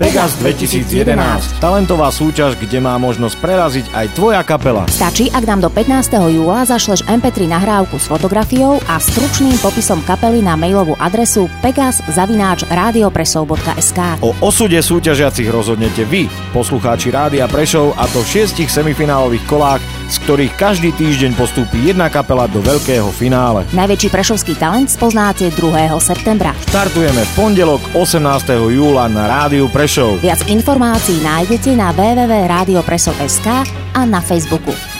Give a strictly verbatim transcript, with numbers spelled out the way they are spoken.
Pegas dvetisícjedenásť. Talentová súťaž, kde má možnosť preraziť aj tvoja kapela. Stačí, ak nám do pätnásteho júla zašleš em pé tri nahrávku s fotografiou a stručným popisom kapely na mailovú adresu pegas zavináč radiopresov bodka es ká. O osude súťažiacich rozhodnete vy, poslucháči Rádia Prešov, a to v šiestich semifinálových kolách, z ktorých každý týždeň postúpi jedna kapela do veľkého finále. Najväčší prešovský talent spoznáte druhého septembra. Štartujeme v pondelok osemnásteho júla na Rádiu Prešov. Viac informácií nájdete na w w w bodka radiopresov bodka es ká a na Facebooku.